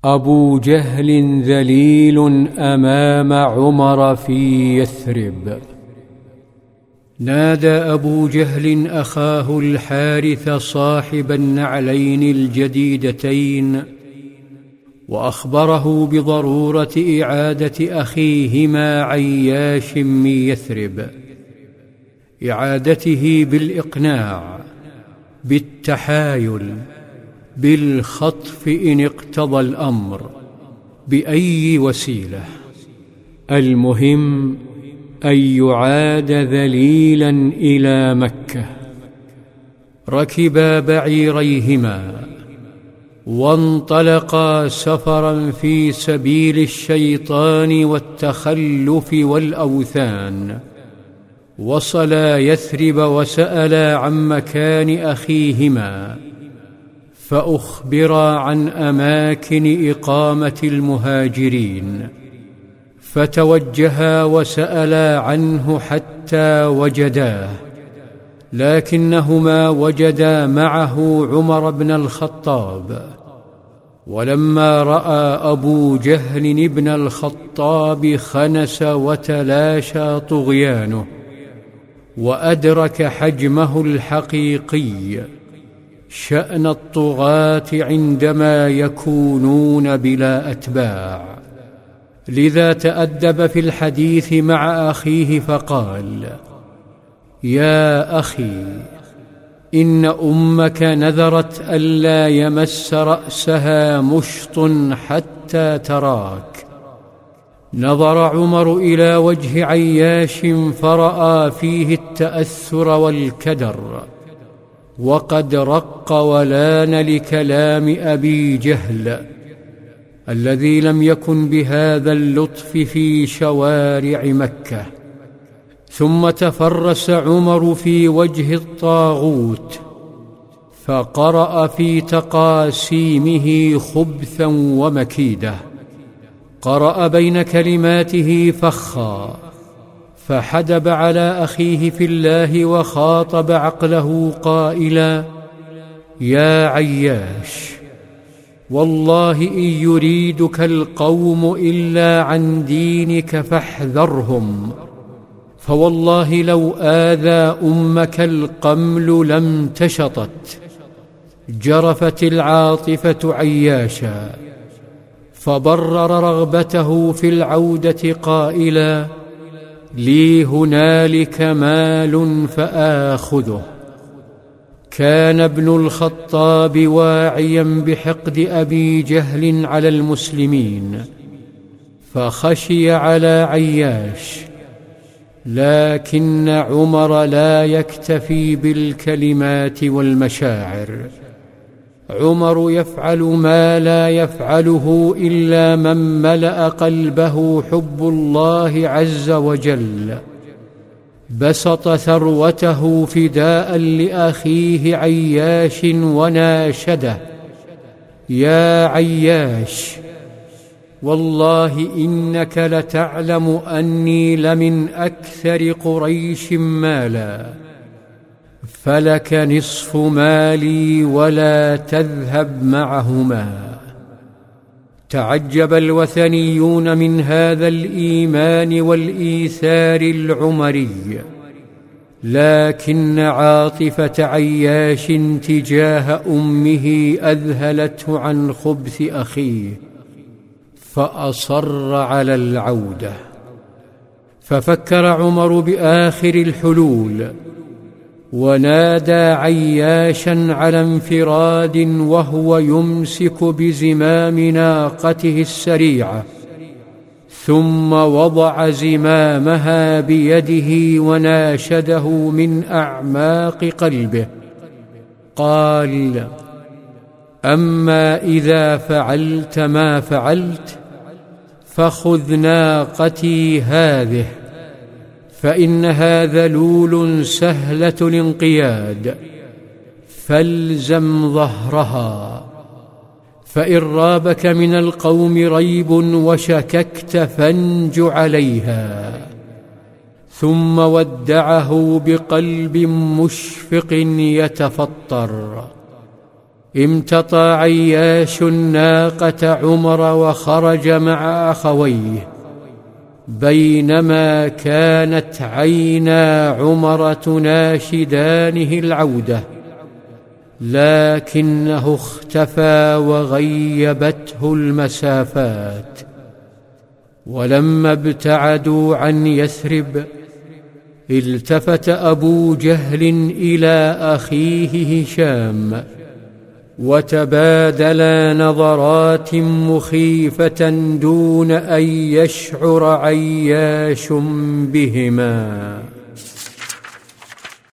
أبو جهل ذليل أمام عمر في يثرب. نادى أبو جهل أخاه الحارث صاحب النعلين الجديدتين وأخبره بضرورة إعادة أخيهما عياش من يثرب، إعادته بالإقناع، بالتحايل، بالخطف إن اقتضى الأمر، بأي وسيلة، المهم أن يعاد ذليلا إلى مكة. ركبا بعيريهما وانطلقا سفرا في سبيل الشيطان والتخلف والأوثان. وصلا يثرب وسألا عن مكان أخيهما، فأخبرا عن أماكن إقامة المهاجرين، فتوجها وسألا عنه حتى وجداه، لكنهما وجدا معه عمر بن الخطاب. ولما رأى أبو جهل بن الخطاب خنس وتلاشى طغيانه وأدرك حجمه الحقيقي، شأن الطغاة عندما يكونون بلا أتباع، لذا تأدب في الحديث مع أخيه فقال: يا أخي، إن أمك نذرت ألا يمس رأسها مشط حتى تراك. نظر عمر إلى وجه عياش فرأى فيه التأثر والكدر، وقد رق ولان لكلام أبي جهل الذي لم يكن بهذا اللطف في شوارع مكة. ثم تفرس عمر في وجه الطاغوت فقرأ في تقاسيمه خبثا ومكيدة، قرأ بين كلماته فخا، فحدب على أخيه في الله وخاطب عقله قائلا: يا عياش، والله إن يريدك القوم إلا عن دينك فاحذرهم، فوالله لو آذى أمك القمل لم تشطت. جرفت العاطفة عياشا، فبرر رغبته في العودة قائلا: لي هنالك مال فآخذه. كان ابن الخطاب واعيا بحقد أبي جهل على المسلمين، فخشي على عياش، لكن عمر لا يكتفي بالكلمات والمشاعر. عمر يفعل ما لا يفعله إلا من ملأ قلبه حب الله عز وجل. بسط ثروته فداء لأخيه عياش وناشده: يا عياش، والله إنك لتعلم أني لمن أكثر قريش مالا، فلك نصف مالي ولا تذهب معهما. تعجب الوثنيون من هذا الإيمان والإيثار العمري، لكن عاطفة عياش تجاه أمه أذهلته عن خبث أخيه، فأصر على العودة. ففكر عمر بآخر الحلول، ونادى عياشا على انفراد وهو يمسك بزمام ناقته السريعة، ثم وضع زمامها بيده وناشده من أعماق قلبه، قال: أما إذا فعلت ما فعلت فخذ ناقتي هذه، فإنها ذلول سهلة الانقياد، فالزم ظهرها، فإن رابك من القوم ريب وشككت فانج عليها. ثم ودعه بقلب مشفق يتفطر. امتطى عياش ناقة عمر وخرج مع أخويه، بينما كانت عينا عمر تناشدانه العودة، لكنه اختفى وغيبته المسافات. ولما ابتعدوا عن يثرب التفت أبو جهل إلى أخيه هشام، وتبادلا نظرات مخيفة دون أن يشعر عياش بهما.